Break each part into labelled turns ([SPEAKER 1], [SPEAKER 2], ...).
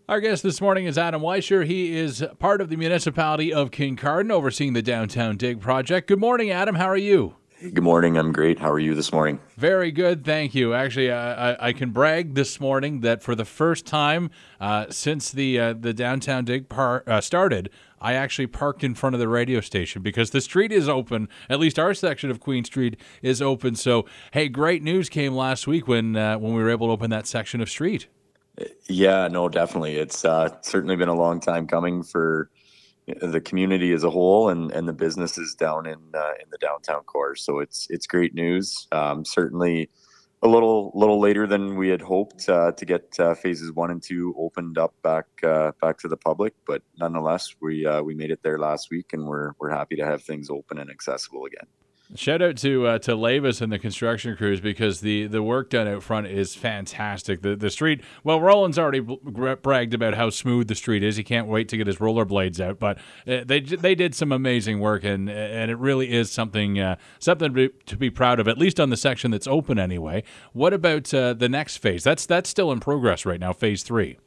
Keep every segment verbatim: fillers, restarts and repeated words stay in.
[SPEAKER 1] Our guest this morning is Adam Weischer. He is part of the municipality of Kincardine, overseeing the Downtown Dig project. Good morning, Adam. How are you?
[SPEAKER 2] Hey, good morning. I'm great. How are you this morning?
[SPEAKER 1] Very good, thank you. Actually, I, I, I can brag this morning that for the first time uh, since the uh, the Downtown Dig par- uh, started, I actually parked in front of the radio station because the street is open. At least our section of Queen Street is open. So, hey, great news came last week when uh, when we were able to open that section of street.
[SPEAKER 2] Yeah, no, definitely. It's uh, certainly been a long time coming for the community as a whole, and, and the businesses down in uh, in the downtown core. So it's it's great news. Um, certainly a little little later than we had hoped uh, to get uh, phases one and two opened up back uh, back to the public, but nonetheless, we uh, we made it there last week, and we're we're happy to have things open and accessible again.
[SPEAKER 1] Shout out to uh, to Lavis and the construction crews because the, the work done out front is fantastic. The the street, well, Roland's already bragged about how smooth the street is. He can't wait to get his rollerblades out. But uh, they they did some amazing work, and and it really is something uh, something to be, to be proud of. At least on the section that's open anyway. What about uh, the next phase? That's that's still in progress right now. Phase three.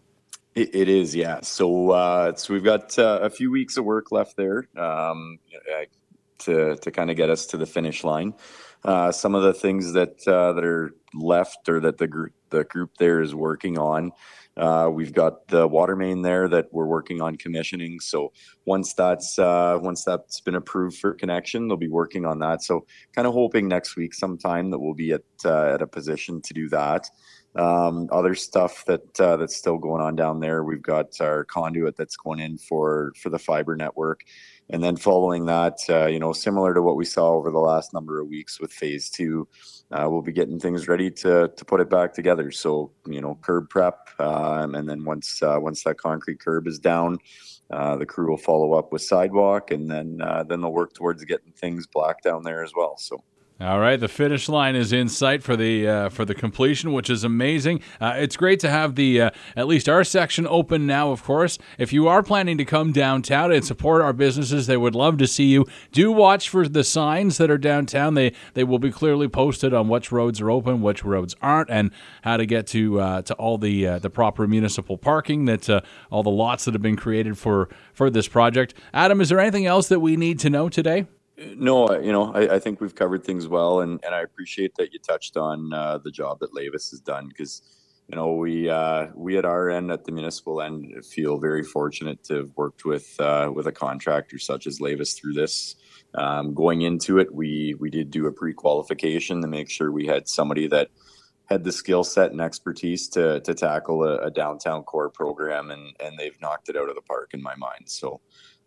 [SPEAKER 2] It, it is, yeah. So uh, so we've got uh, a few weeks of work left there. Um, I, to to kind of get us to the finish line. Uh, some of the things that uh, that are left, or that the group the group there is working on. Uh, we've got the water main there that we're working on commissioning. So once that's uh, once that's been approved for connection, they'll be working on that. So kind of hoping next week sometime that we'll be at uh, at a position to do that. Um, other stuff that uh, that's still going on down there. We've got our conduit that's going in for for the fiber network. And then following that, uh, you know, similar to what we saw over the last number of weeks with phase two, uh, we'll be getting things ready to to put it back together. So, you know, curb prep, um, and then once uh, once that concrete curb is down, uh, the crew will follow up with sidewalk, and then uh, then they'll work towards getting things black down there as well. So.
[SPEAKER 1] All right, the finish line is in sight for the uh, for the completion, which is amazing. Uh, it's great to have the uh, at least our section open now. Of course, if you are planning to come downtown and support our businesses, they would love to see you. Do watch for the signs that are downtown. They they will be clearly posted on which roads are open, which roads aren't, and how to get to uh, to all the uh, the proper municipal parking. That uh, all the lots that have been created for for this project. Adam, is there anything else that we need to know today?
[SPEAKER 2] No, you know, I, I think we've covered things well, and, and I appreciate that you touched on uh, the job that Lavis has done, because, you know, we uh, we at our end, at the municipal end, feel very fortunate to have worked with uh, with a contractor such as Lavis through this. Um, going into it, we we did do a pre-qualification to make sure we had somebody that had the skill set and expertise to to tackle a, a downtown core program, and and they've knocked it out of the park in my mind. So.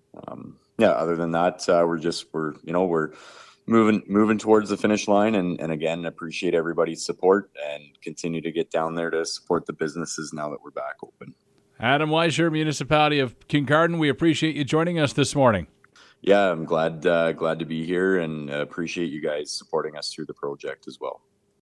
[SPEAKER 2] Um, yeah, other than that, uh, we're just, we're, you know, we're moving, moving towards the finish line, and, and again, appreciate everybody's support, and continue to get down there to support the businesses now that we're back open.
[SPEAKER 1] Adam Weischer, Municipality of Kincardine, we appreciate you joining us this morning.
[SPEAKER 2] Yeah, I'm glad, uh, glad to be here, and uh, appreciate you guys supporting us through the project as well.